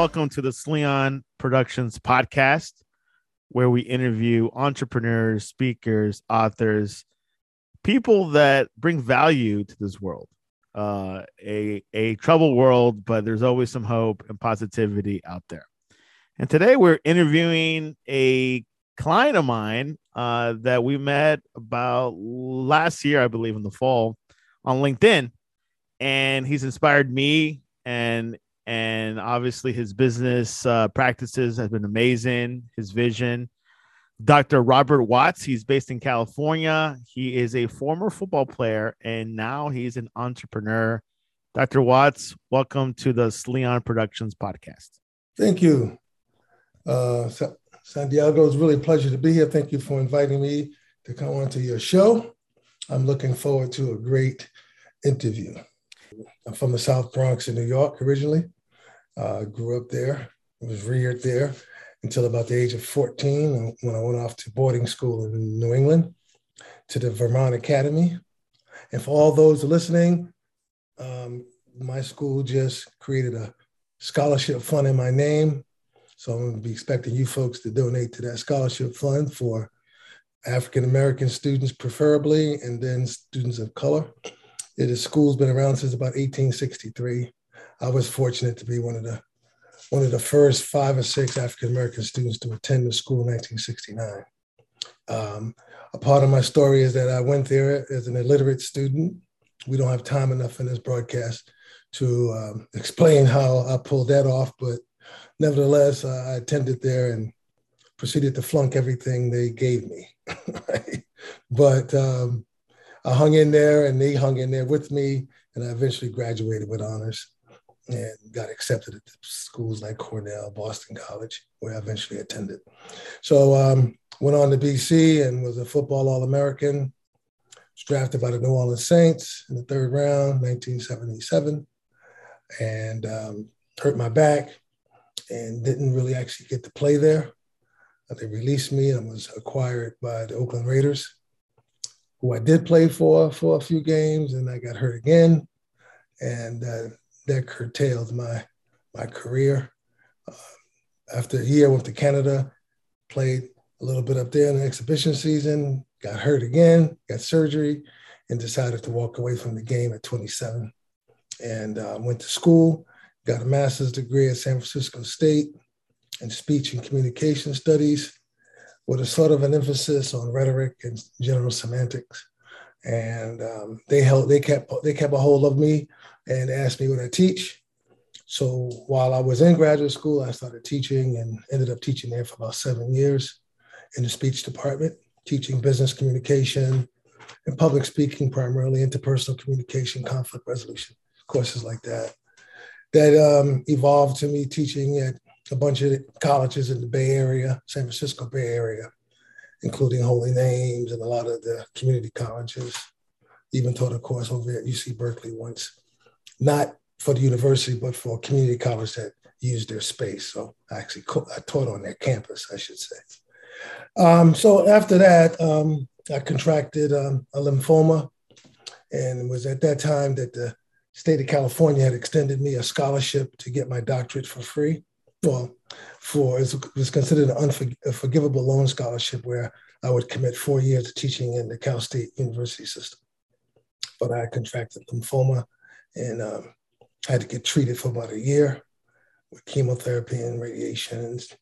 welcome to the Sleon Productions podcast, where we interview entrepreneurs, speakers, authors, people that bring value to this world. A troubled world, but there's always some hope and positivity out there. And today we're interviewing a client of mine that we met about last year, I believe, in the fall on LinkedIn. And he's inspired me, and obviously his business practices have been amazing. His vision. Dr. Robert Watts, he's based in California. He is a former football player, and now he's an entrepreneur. Dr. Watts, welcome to the Sleon Productions podcast. Thank you. Santiago, it's really a pleasure to be here. Thank you for inviting me to come onto your show. I'm looking forward to a great interview. I'm from the South Bronx in New York originally. Grew up there, was reared there until about the age of 14 when I went off to boarding school in New England to the Vermont Academy. And for all those listening, my school just created a scholarship fund in my name. So I'm going to be expecting you folks to donate to that scholarship fund for African-American students preferably, and then students of color. The school's been around since about 1863. I was fortunate to be one of the first 5 or 6 African-American students to attend the school in 1969. A part of my story is that I went there as an illiterate student. We don't have time enough in this broadcast to explain how I pulled that off, but nevertheless, I attended there and proceeded to flunk everything they gave me. Right? But I hung in there, and they hung in there with me, and I eventually graduated with honors and got accepted at schools like Cornell, Boston College, where I eventually attended. So went on to BC and was a football All-American. Was drafted by the New Orleans Saints in the 3rd round, 1977, and hurt my back and didn't really actually get to play there. They released me and was acquired by the Oakland Raiders, who I did play for a few games, and I got hurt again. And that curtailed my career. After a year, I went to Canada, played a little bit up there in the exhibition season, got hurt again, got surgery, and decided to walk away from the game at 27. And went to school, got a master's degree at San Francisco State in speech and communication studies with a sort of an emphasis on rhetoric and general semantics. And they kept a hold of me and asked me what I teach. So while I was in graduate school, I started teaching and ended up teaching there for about 7 years in the speech department, teaching business communication and public speaking, primarily interpersonal communication, conflict resolution, courses like that. That evolved to me teaching at a bunch of colleges in the Bay Area, San Francisco Bay Area, including Holy Names and a lot of the community colleges. Even taught a course over at UC Berkeley once, not for the university, but for a community college that used their space. So I taught on their campus, I should say. So after that, I contracted a lymphoma, and it was at that time that the state of California had extended me a scholarship to get my doctorate for free. Well, it was considered a forgivable loan scholarship where I would commit 4 years to teaching in the Cal State University system. But I contracted lymphoma and had to get treated for about a year with chemotherapy and radiations,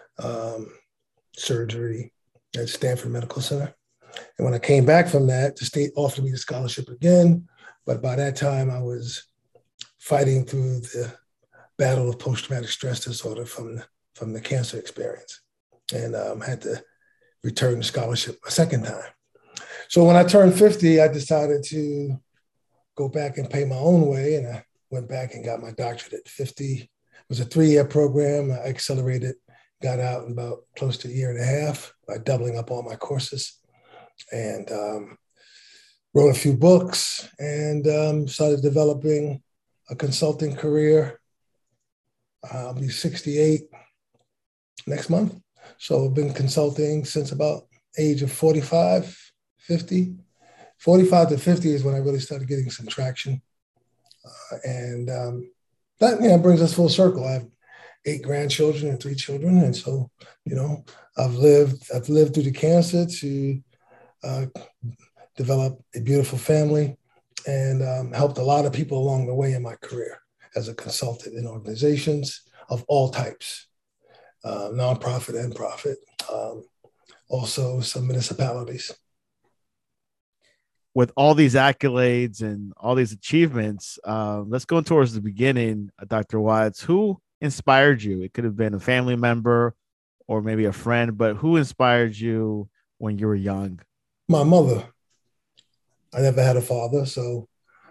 surgery at Stanford Medical Center. And when I came back from that, the state offered me the scholarship again. But by that time, I was fighting through the battle of post-traumatic stress disorder from the cancer experience, and had to return the scholarship a second time. So when I turned 50, I decided to go back and pay my own way, and I went back and got my doctorate at 50. It was a 3-year program. I accelerated, got out in about close to a year and a half by doubling up all my courses, and wrote a few books, and started developing a consulting career. I'll be 68 next month. So I've been consulting since about age of 45, 50. 45 to 50 is when I really started getting some traction. And that brings us full circle. I've 8 grandchildren and 3 children. And so, I've lived through the cancer to uh, develop a beautiful family and helped a lot of people along the way in my career as a consultant in organizations of all types, nonprofit and profit, also some municipalities. With all these accolades and all these achievements, let's go towards the beginning, Dr. Watts. Who inspired you? It could have been a family member or maybe a friend, but who inspired you when you were young? My mother. I never had a father, so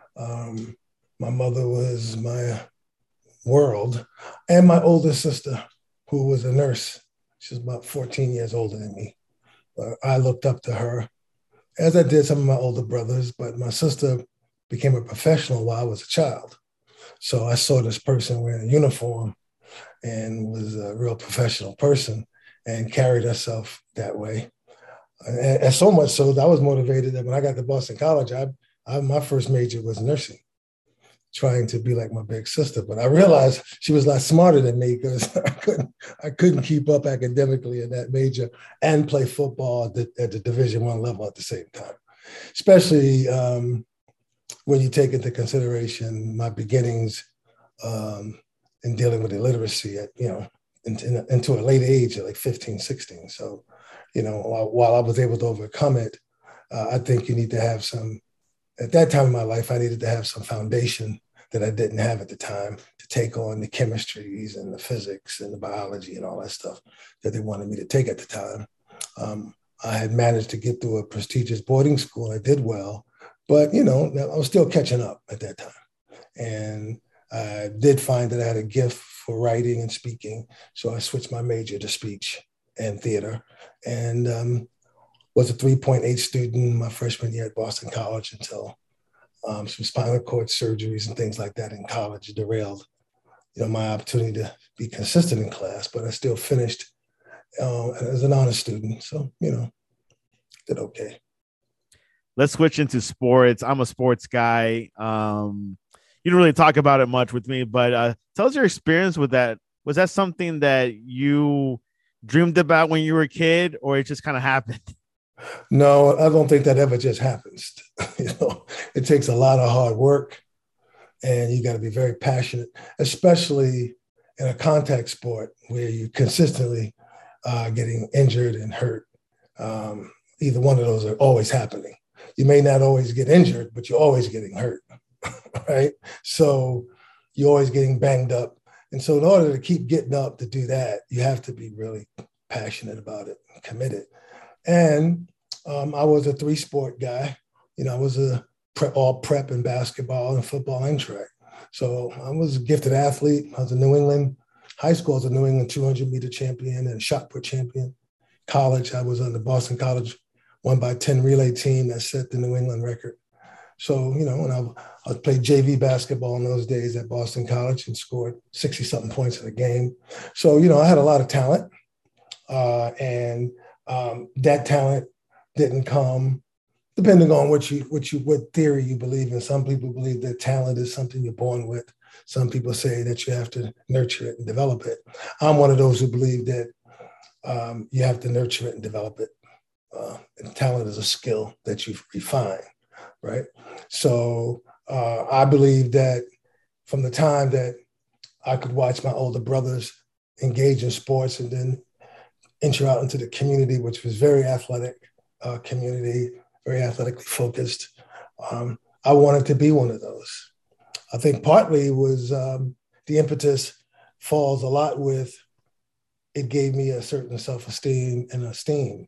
my mother was my world, and my older sister, who was a nurse. She's about 14 years older than me. I looked up to her, as I did some of my older brothers, but my sister became a professional while I was a child. So I saw this person wearing a uniform and was a real professional person and carried herself that way. And so much so that I was motivated that when I got to Boston College, my first major was nursing, trying to be like my big sister. But I realized she was a lot smarter than me because I couldn't keep up academically in that major and play football at the Division I level at the same time, especially when you take into consideration my beginnings in dealing with illiteracy at, into a late age at like 15, 16. So, while I was able to overcome it, I think you need to have at that time in my life, I needed to have some foundation that I didn't have at the time to take on the chemistries and the physics and the biology and all that stuff that they wanted me to take at the time. I had managed to get through a prestigious boarding school. I did well, but, I was still catching up at that time. And I did find that I had a gift for writing and speaking. So I switched my major to speech and theater and was a 3.8 student my freshman year at Boston College until some spinal cord surgeries and things like that in college derailed, my opportunity to be consistent in class, but I still finished as an honor student. So, did okay. Let's switch into sports. I'm a sports guy. You don't really talk about it much with me, but tell us your experience with that. Was that something that you dreamed about when you were a kid, or it just kind of happened? No, I don't think that ever just happens. It takes a lot of hard work, and you got to be very passionate, especially in a contact sport where you consistently getting injured and hurt. Either one of those are always happening. You may not always get injured, but you're always getting hurt, right? So you're always getting banged up. And so in order to keep getting up to do that, you have to be really passionate about it, committed. And I was a 3-sport guy. I was all prep in basketball and football and track. So I was a gifted athlete. I was a New England, high school, I was a New England 200-meter champion and shot put champion. College, I was on the Boston College 1x10 relay team that set the New England record. So, when I played JV basketball in those days at Boston College and scored 60-something points in a game. So, I had a lot of talent. And that talent didn't come, depending on what theory you believe in. Some people believe that talent is something you're born with. Some people say that you have to nurture it and develop it. I'm one of those who believe that you have to nurture it and develop it. And talent is a skill that you refine, right? So I believe that from the time that I could watch my older brothers engage in sports and then enter out into the community, which was very athletic community, very athletically focused. I wanted to be one of those. I think partly was the impetus falls a lot with it gave me a certain self-esteem and esteem.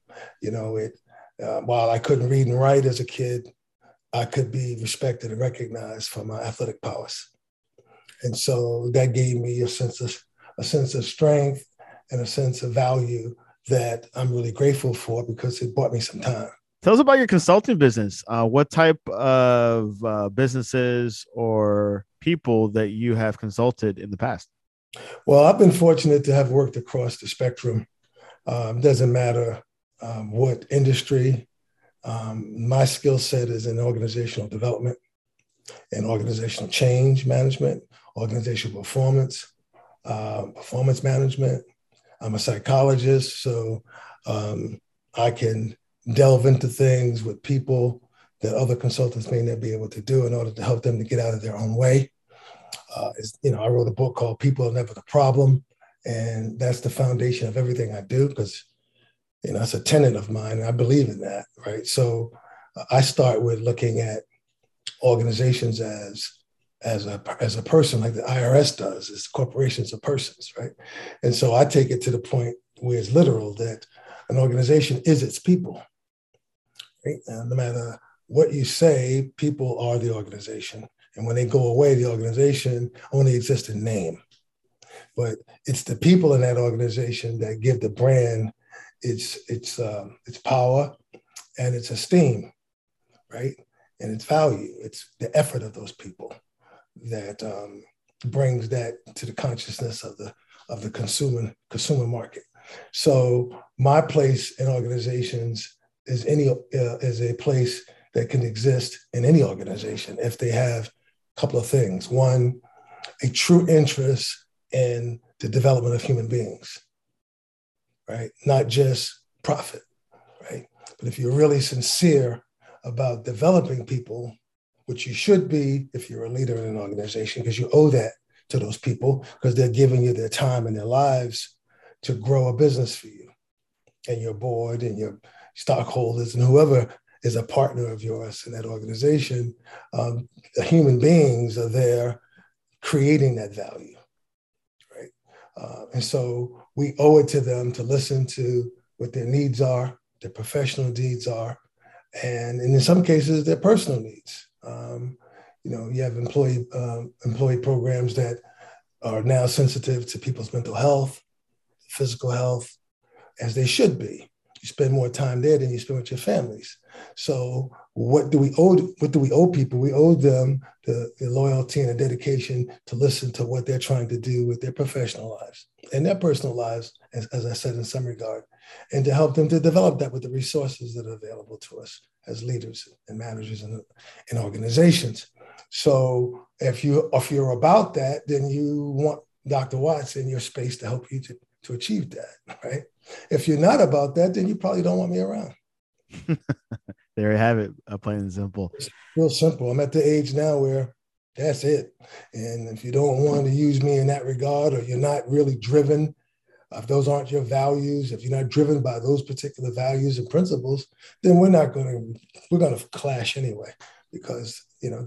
While I couldn't read and write as a kid, I could be respected and recognized for my athletic prowess. And so that gave me a sense of strength and a sense of value that I'm really grateful for because it bought me some time. Tell us about your consulting business. What type of businesses or people that you have consulted in the past? Well, I've been fortunate to have worked across the spectrum. Doesn't matter what industry. My skill set is in organizational development and organizational change management, organizational performance, performance management. I'm a psychologist, so I can delve into things with people that other consultants may not be able to do in order to help them to get out of their own way. I wrote a book called People Are Never the Problem, and that's the foundation of everything I do because, it's a tenet of mine, and I believe in that, right? So I start with looking at organizations as a person, like the IRS does. It's corporations are persons, right? And so I take it to the point where it's literal that an organization is its people, right? And no matter what you say, people are the organization. And when they go away, the organization only exists in name. But it's the people in that organization that give the brand its power and its esteem, right? And its value. It's the effort of those people that brings that to the consciousness of the consumer market. So my place in organizations is a place that can exist in any organization if they have a couple of things. One, a true interest in the development of human beings, right? Not just profit, right? But if you're really sincere about developing people, which you should be if you're a leader in an organization, because you owe that to those people because they're giving you their time and their lives to grow a business for you and your board and your stockholders and whoever is a partner of yours in that organization. The human beings are there creating that value, right? And so we owe it to them to listen to what their needs are, their professional needs are, and in some cases, their personal needs. You have employee programs that are now sensitive to people's mental health, physical health, as they should be. You spend more time there than you spend with your families. So what do we owe people? We owe them the loyalty and the dedication to listen to what they're trying to do with their professional lives and their personal lives, as I said, in some regard, and to help them to develop that with the resources that are available to us as leaders and managers in organizations. So if you're about that, then you want Dr. Watts in your space to help you to achieve that, right? If you're not about that, then you probably don't want me around. There you have it, plain and simple. It's real simple. I'm at the age now where that's it. And if you don't want to use me in that regard, or you're not really driven, if those aren't your values, if you're not driven by those particular values and principles, then we're going to clash anyway, because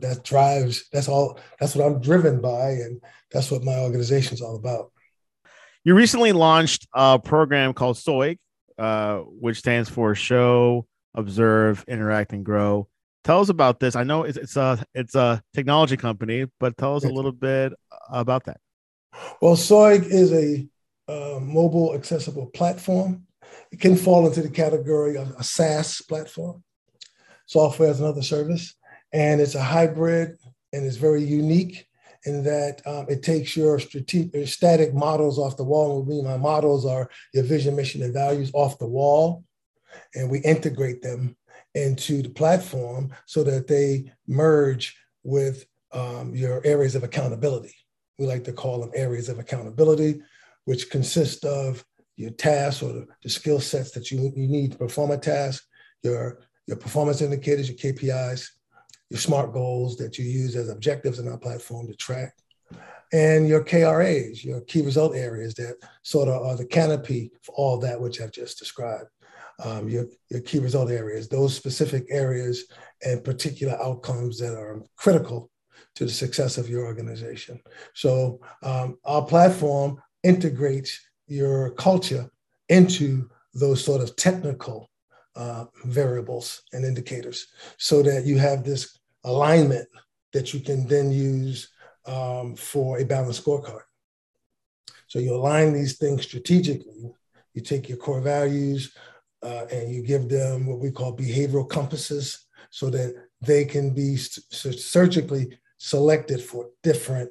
that's what I'm driven by. And that's what my organization's all about. You recently launched a program called SOIG, which stands for Show, Observe, Interact, and Grow. Tell us about this. I know it's a technology company, but tell us a little bit about that. Well, SOIG is a mobile accessible platform. It can fall into the category of a SaaS platform, software as another service, and it's a hybrid, and it's very unique in that it takes your static models off the wall. My models are your vision, mission, and values off the wall, and we integrate them into the platform so that they merge with your areas of accountability. We like to call them areas of accountability, which consist of your tasks or the skill sets that you need to perform a task, your performance indicators, your KPIs, your SMART goals that you use as objectives in our platform to track, and your KRAs, your key result areas that sort of are the canopy for all that which I've just described. Your key result areas, those specific areas and particular outcomes that are critical to the success of your organization. So our platform integrates your culture into those sort of technical variables and indicators so that you have this alignment that you can then use for a balanced scorecard. So you align these things strategically. You take your core values and you give them what we call behavioral compasses so that they can be surgically selected for different,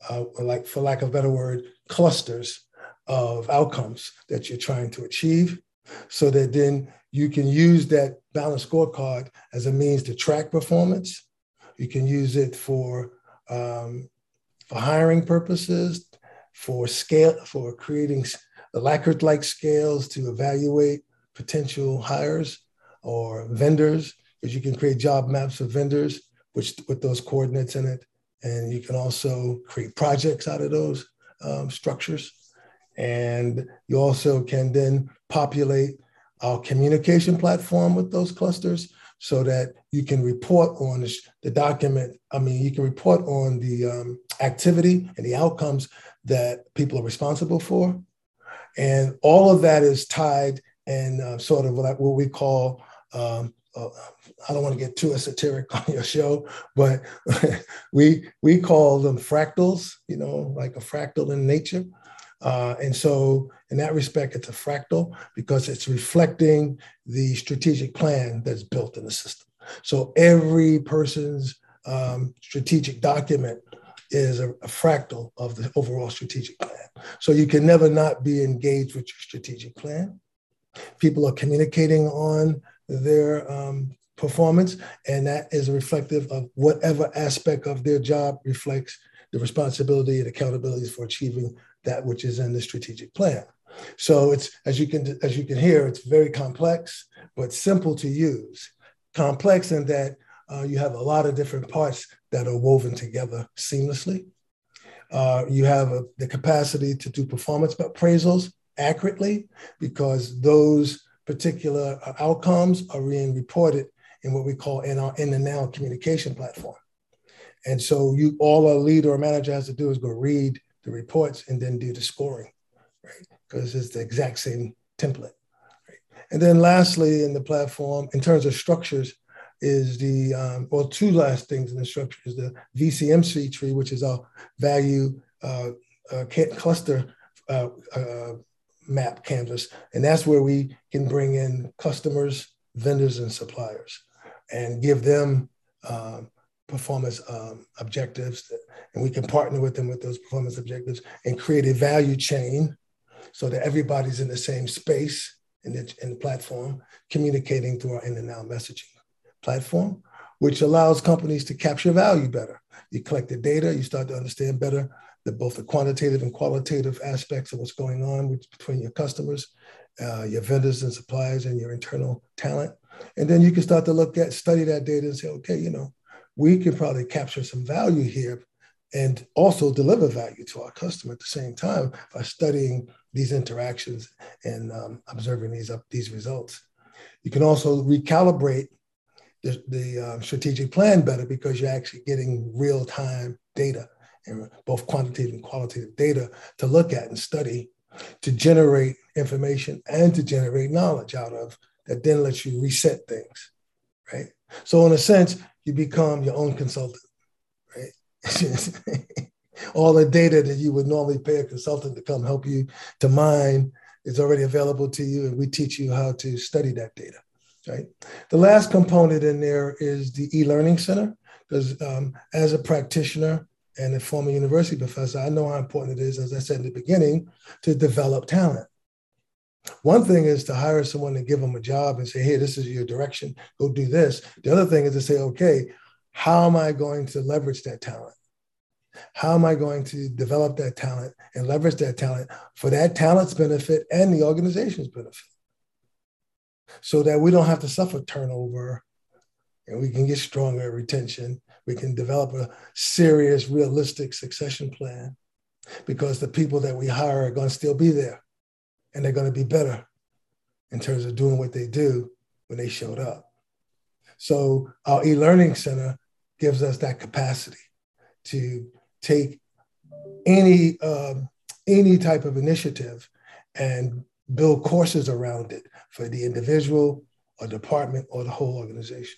for lack of a better word, clusters of outcomes that you're trying to achieve, so that then you can use that balanced scorecard as a means to track performance. You can use it for hiring purposes, for creating the Likert-like scales to evaluate potential hires or vendors, because you can create job maps of vendors with those coordinates in it. And you can also create projects out of those structures. And you also can then populate our communication platform with those clusters so that you can report on the document. I mean, you can report on the activity and the outcomes that people are responsible for. And all of that is tied and sort of like what we call, I don't want to get too esoteric on your show, but we call them fractals, like a fractal in nature. And so in that respect, it's a fractal because it's reflecting the strategic plan that's built in the system. So every person's strategic document is a fractal of the overall strategic plan. So you can never not be engaged with your strategic plan. People are communicating on their performance, and that is reflective of whatever aspect of their job reflects the responsibility and accountabilities for achieving that which is in the strategic plan. So it's, as you can hear, it's very complex, but simple to use. Complex in that you have a lot of different parts that are woven together seamlessly. You have the capacity to do performance appraisals accurately because those particular outcomes are being reported in what we call in the now communication platform. And so all a leader or manager has to do is go read the reports and then do the scoring, right? Because it's the exact same template. Right? And then lastly, in the platform, in terms of structures, is two last things in the structure is the VCMC tree, which is our value cluster map canvas. And that's where we can bring in customers, vendors, and suppliers and give them performance objectives. And we can partner with them with those performance objectives and create a value chain so that everybody's in the same space in the platform, communicating through our in and now messaging platform, which allows companies to capture value better. You collect the data, you start to understand better both the quantitative and qualitative aspects of what's going on between your customers, your vendors and suppliers, and your internal talent. And then you can start to study that data and say, okay, we can probably capture some value here and also deliver value to our customer at the same time by studying these interactions and observing these results. You can also recalibrate the strategic plan better because you're actually getting real-time data and both quantitative and qualitative data to look at and study to generate information and to generate knowledge out of that then lets you reset things, right? So in a sense, you become your own consultant, right? All the data that you would normally pay a consultant to come help you to mine is already available to you, and we teach you how to study that data. Right. The last component in there is the e-learning center, because as a practitioner and a former university professor, I know how important it is, as I said in the beginning, to develop talent. One thing is to hire someone and give them a job and say, hey, this is your direction, go do this. The other thing is to say, okay, how am I going to leverage that talent? How am I going to develop that talent and leverage that talent for that talent's benefit and the organization's benefit? So that we don't have to suffer turnover and we can get stronger at retention. We can develop a serious, realistic succession plan because the people that we hire are going to still be there and they're going to be better in terms of doing what they do when they showed up. So our e-learning center gives us that capacity to take any type of initiative and build courses around it for the individual or department or the whole organization.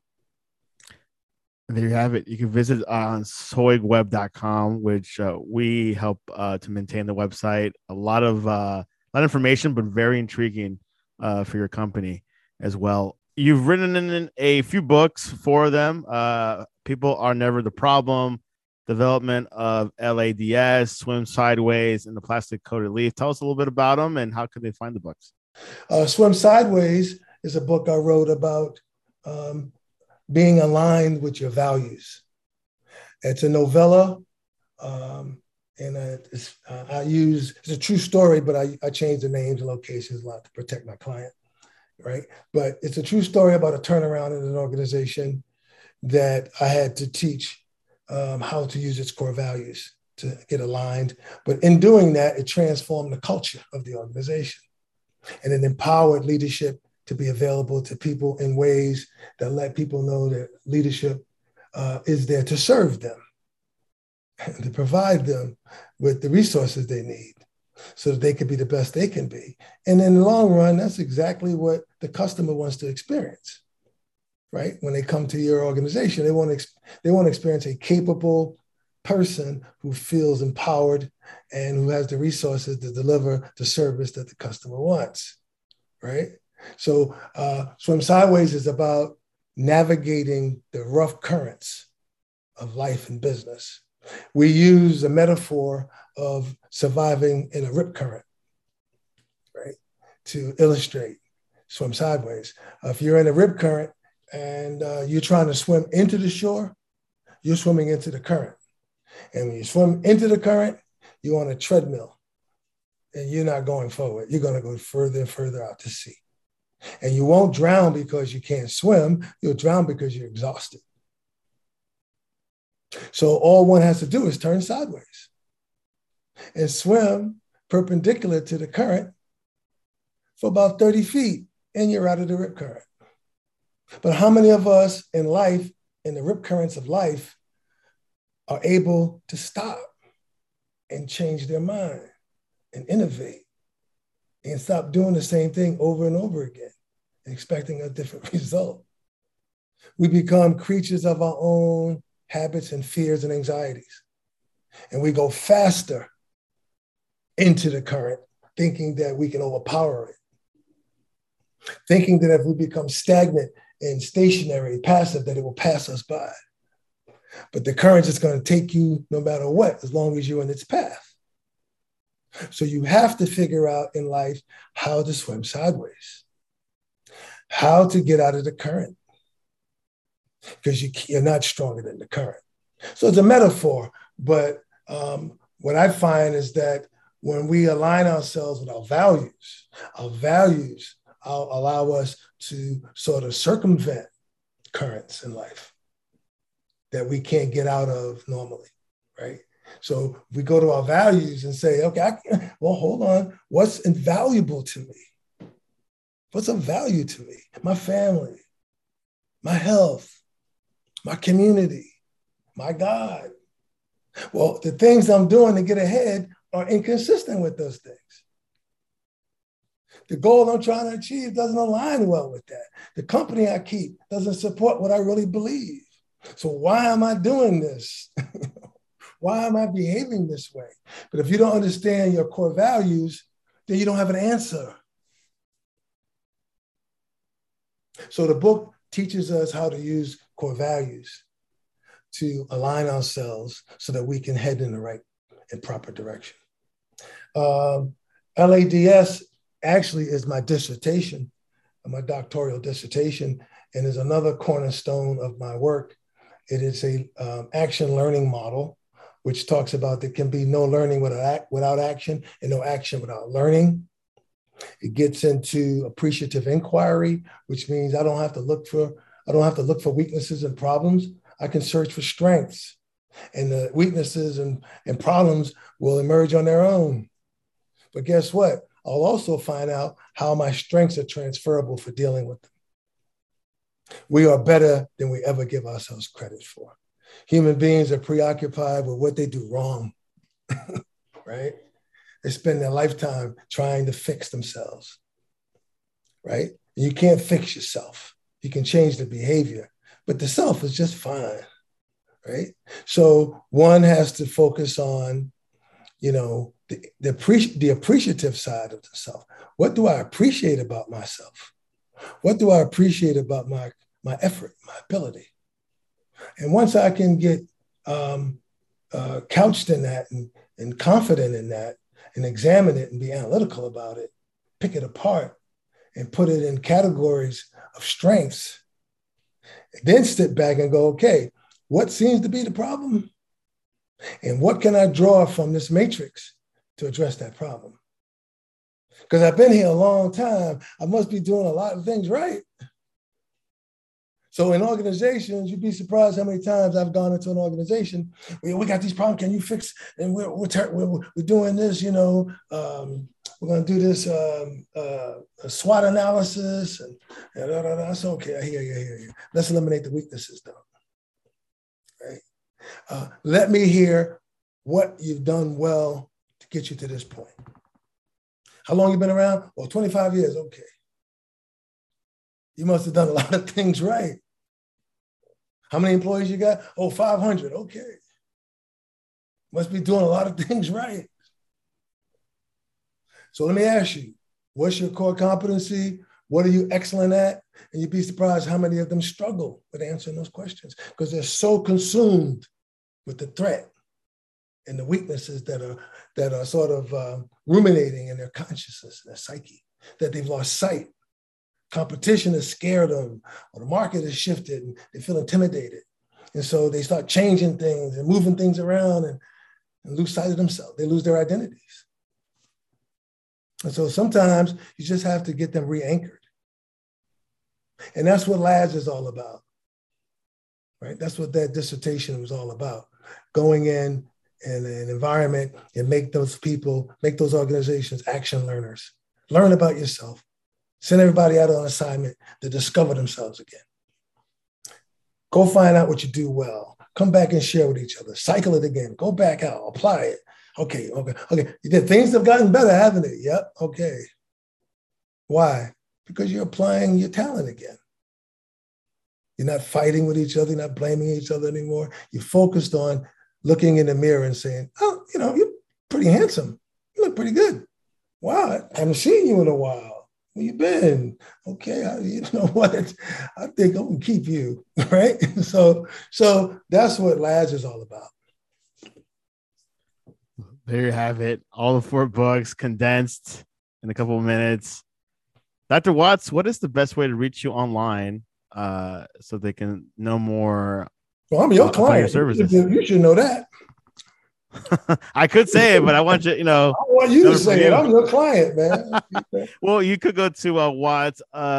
There you have it. You can visit on soigweb.com, which we help to maintain the website. A lot of information, but very intriguing for your company as well. You've written in a few books for them. People Are Never the Problem, Development of LADS, Swim Sideways, and the Plastic Coated Leaf. Tell us a little bit about them and how can they find the books? Swim Sideways is a book I wrote about being aligned with your values. It's a novella And it's a true story, but I changed the names and locations a lot to protect my client, right? But it's a true story about a turnaround in an organization that I had to teach how to use its core values to get aligned. But in doing that, it transformed the culture of the organization, and it empowered leadership to be available to people in ways that let people know that leadership is there to serve them and to provide them with the resources they need so that they can be the best they can be. And in the long run, that's exactly what the customer wants to experience, right? When they come to your organization, they want to experience a capable person who feels empowered and who has the resources to deliver the service that the customer wants, right? So Swim Sideways is about navigating the rough currents of life and business. We use a metaphor of surviving in a rip current, right, to illustrate Swim Sideways. If you're in a rip current and you're trying to swim into the shore, you're swimming into the current. And when you swim into the current, you're on a treadmill and you're not going forward. You're going to go further and further out to sea. And you won't drown because you can't swim. You'll drown because you're exhausted. So all one has to do is turn sideways and swim perpendicular to the current for about 30 feet, and you're out of the rip current. But how many of us in life, in the rip currents of life, are able to stop and change their mind and innovate and stop doing the same thing over and over again and expecting a different result? We become creatures of our own habits and fears and anxieties. And we go faster into the current, thinking that we can overpower it, thinking that if we become stagnant and stationary, passive, that it will pass us by. But the current is going to take you no matter what, as long as you're in its path. So you have to figure out in life how to swim sideways, how to get out of the current, because you're not stronger than the current. So it's a metaphor, but what I find is that when we align ourselves with our values allow us to sort of circumvent currents in life that we can't get out of normally, right? So we go to our values and say, okay, well, hold on. What's invaluable to me? What's of value to me? My family, my health, my community, my God. Well, the things I'm doing to get ahead are inconsistent with those things. The goal I'm trying to achieve doesn't align well with that. The company I keep doesn't support what I really believe. So why am I doing this? Why am I behaving this way? But if you don't understand your core values, then you don't have an answer. So the book teaches us how to use core values to align ourselves so that we can head in the right and proper direction. LADS actually is my dissertation, my doctoral dissertation, and is another cornerstone of my work. It is a action learning model, which talks about there can be no learning without action and no action without learning. It gets into appreciative inquiry, which means I don't have to look for weaknesses and problems. I can search for strengths, and the weaknesses and problems will emerge on their own. But guess what? I'll also find out how my strengths are transferable for dealing with them. We are better than we ever give ourselves credit for. Human beings are preoccupied with what they do wrong, right? They spend their lifetime trying to fix themselves, right? You can't fix yourself. You can change the behavior, but the self is just fine, right? So one has to focus on, the appreciative side of the self. What do I appreciate about myself? What do I appreciate about my effort, my ability? And once I can get couched in that and confident in that and examine it and be analytical about it, pick it apart and put it in categories of strengths, then step back and go, okay, what seems to be the problem? And what can I draw from this matrix to address that problem? Because I've been here a long time. I must be doing a lot of things right. So in organizations, you'd be surprised how many times I've gone into an organization. We got these problems. Can you fix? And we're doing this. We're going to do this a SWOT analysis. And that's okay. I hear you. Let's eliminate the weaknesses, though. Right? Let me hear what you've done well to get you to this point. How long you been around? Well, 25 years. Okay. You must have done a lot of things right. How many employees you got? Oh, 500. Okay. Must be doing a lot of things right. So let me ask you, what's your core competency? What are you excellent at? And you'd be surprised how many of them struggle with answering those questions because they're so consumed with the threat and the weaknesses that are sort of ruminating in their consciousness, their psyche, that they've lost sight. Competition has scared them, or the market has shifted, and they feel intimidated. And so they start changing things and moving things around and lose sight of themselves. They lose their identities. And so sometimes you just have to get them re-anchored. And that's what LADS is all about, right? That's what that dissertation was all about. Going in an environment and make those organizations action learners. Learn about yourself. Send everybody out on assignment to discover themselves again. Go find out what you do well. Come back and share with each other. Cycle it again. Go back out. Apply it. Okay. Things have gotten better, haven't it? Yep. Okay. Why? Because you're applying your talent again. You're not fighting with each other. You're not blaming each other anymore. You're focused on looking in the mirror and saying, oh, you're pretty handsome. You look pretty good. Wow, I haven't seen you in a while. Where you been? Okay, you know what? I think I'm gonna keep you, right? So that's what LADS is all about. There you have it. All the 4 books condensed in a couple of minutes. Dr. Watts, what is the best way to reach you online so they can know more? Well, I'm your client. Your services. You should know that. I could say it, but I want you, I want you to say it. I'm your client, man. Well, you could go to Watts,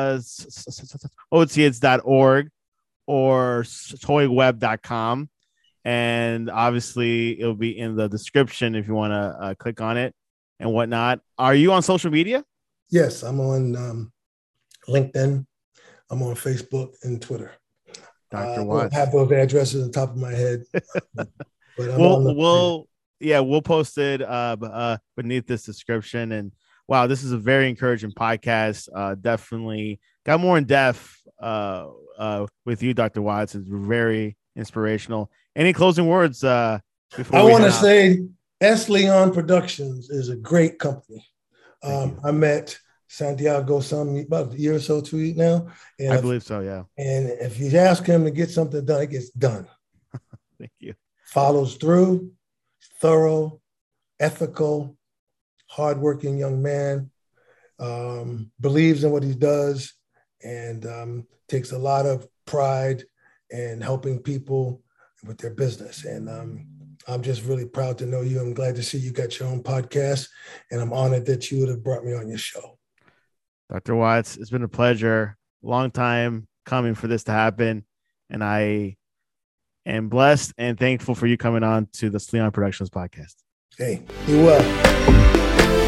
OTS.org or toyweb.com. And obviously, it'll be in the description if you want to click on it and whatnot. Are you on social media? Yes, I'm on LinkedIn. I'm on Facebook and Twitter. Dr. I Watts. don't have those addresses on the top of my head. But we'll post it beneath this description. And wow, this is a very encouraging podcast. Definitely got more in depth with you, Dr. Watts. It's very inspirational. Any closing words before I want to say S. Leon Productions is a great company. I met Santiago about a year or so to eat now. And I believe so, yeah. And if you ask him to get something done, it gets done. Thank you. Follows through, thorough, ethical, hardworking young man, believes in what he does, and takes a lot of pride in helping people with their business. And I'm just really proud to know you. I'm glad to see you got your own podcast, and I'm honored that you would have brought me on your show. Dr. Watts, it's been a pleasure. Long time coming for this to happen, and I am blessed and thankful for you coming on to the Leon Productions podcast. Hey, you well.